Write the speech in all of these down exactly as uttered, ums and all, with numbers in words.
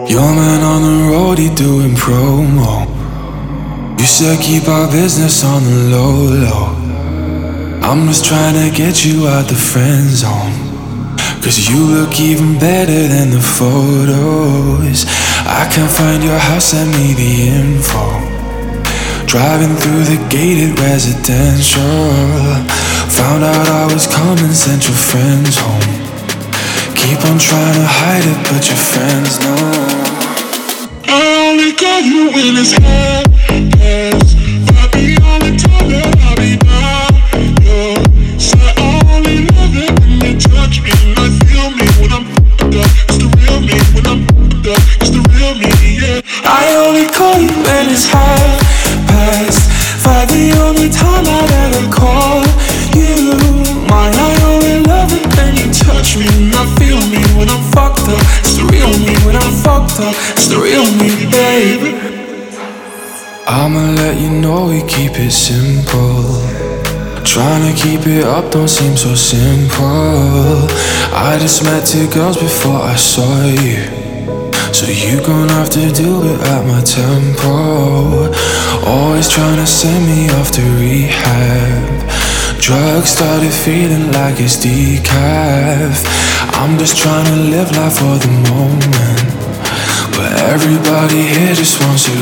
Your man on the road, he doing promo. You said keep our business on the low, low. I'm just trying to get you out the friend zone, cause you look even better than the photos. I can't find your house, send me the info. Driving through the gated residential, found out I was coming, sent your friends home. Keep on trying to hide it, but your friends know. I only call you when it's hot, yes. I be on the top and I be down, yeah. So I only love it when you touch me and I feel me when I'm f***ed up. It's the real me when I'm f***ed up. It's the real me, yeah. I only call you when it's hot past five, the only time I'd ever call you mine. I only love it when you touch me and I feel me when I'm fucked up. It's the real me when I'm fucked up. It's the real me, baby. I'ma let you know we keep it simple. Trying to keep it up don't seem so simple. I just met two girls before I saw you, so you gon' have to do it at my tempo. Always trying to send me off to rehab. Drugs started feeling like it's decaf. I'm just trying to live life for the moment, but everybody here just wants to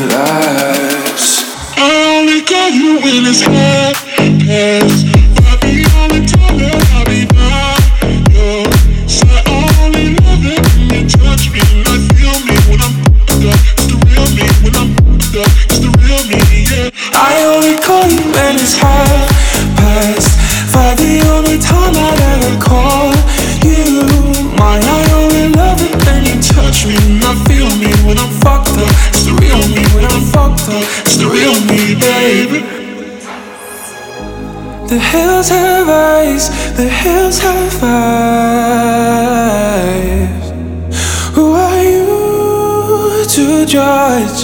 relax. I only call you when it's hot, yes. I be on the top and I be down, yeah. So I only love it when you touch me and I feel me when I'm f***ed up. It's the real me when I'm f***ed up. It's the real me, yeah. I only call you when it's hot past five, the only time I'd ever call you mine. I only love it when you touch me and I feel me when I'm fucked up. It's the real me when I'm fucked up. It's the real me, baby. The hills have eyes, the hills have eyes. Who are you to judge?